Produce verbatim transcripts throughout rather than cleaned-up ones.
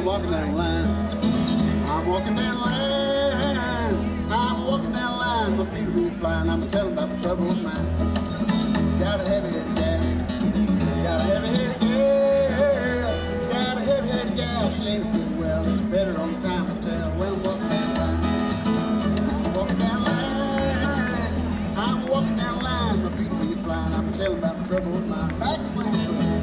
walking that line. I'm walking that line. I'm walking that line. My feet will be flying. I'm telling about the trouble of mine. Got a heavy-headed gal. Got a heavy-headed gal. Got a heavy-headed gal. She ain't feeling well. It's better on time to tell. Well, I'm walking that line. I'm walking that line. I'm walking that line. My feet will be flying. I'm telling about the trouble of mine. Back's flying.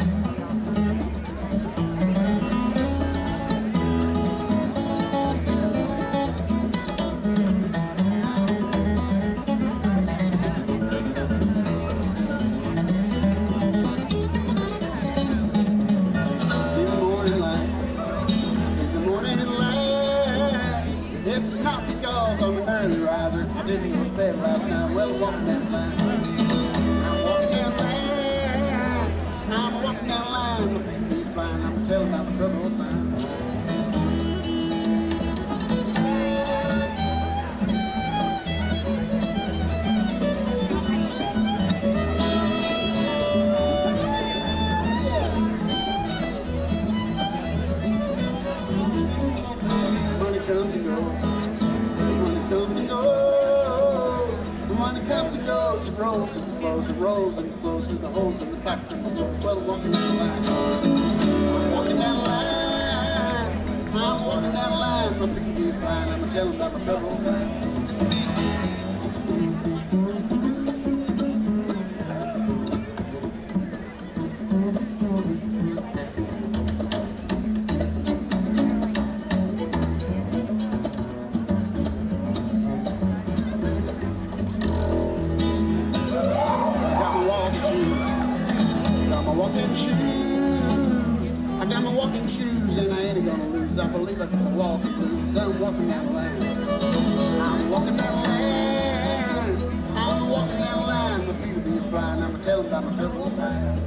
It's not because I'm an early riser. I didn't go to bed last night. Well, I'm walking that line. I'm walking that line. I'm walking that line. My feet be flying. I'm telling about the trouble of mine. Money comes and goes. Comes and goes. The money comes and goes. It rolls and flows. It rolls and flows through the holes in the pockets and the clothes. Well, I'm walking that line. I'm walking that line. I'm walking that line. My feet be flying. I'm telling about my trouble line. Walking shoes. I got my walking shoes and I ain't gonna lose. I believe I can walk and lose. I'm walking that line. I'm walking that line. I'm walking that line. My feet will be flying. I'm telling about my trouble line.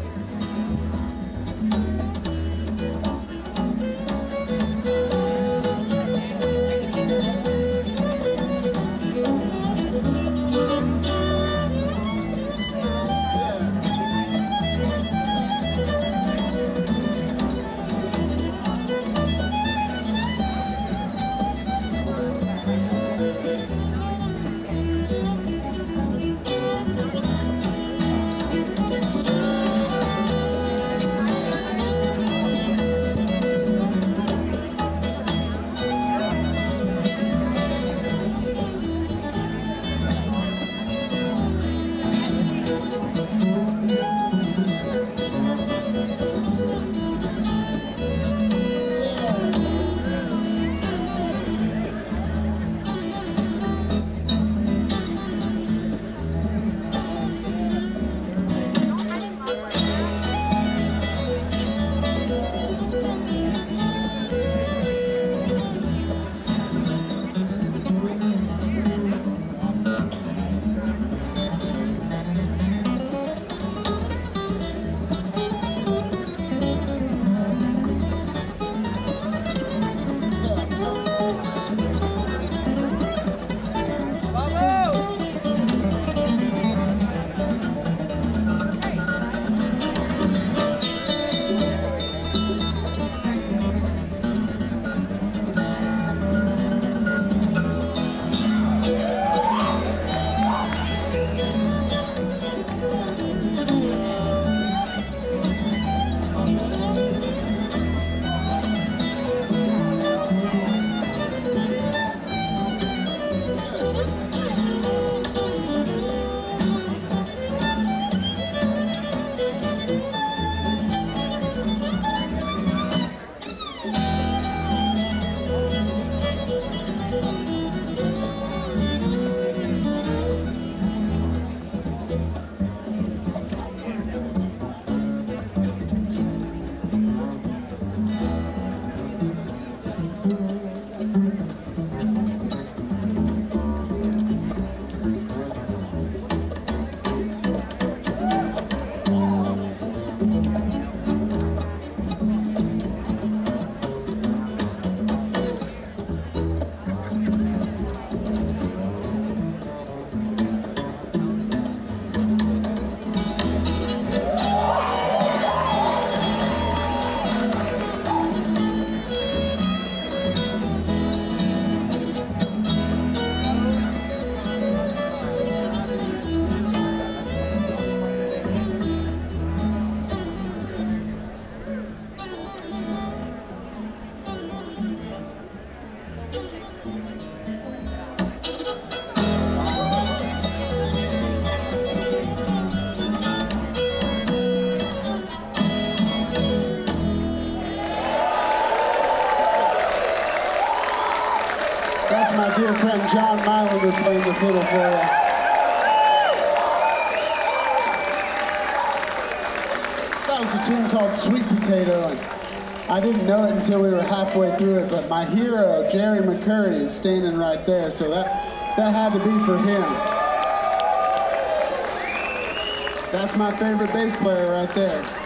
my dear friend John Mylander playing the fiddle for you. That was a tune called Sweet Potato, and I didn't know it until we were halfway through it, but my hero, Jerry McCurry, is standing right there, so that, that had to be for him. That's my favorite bass player right there.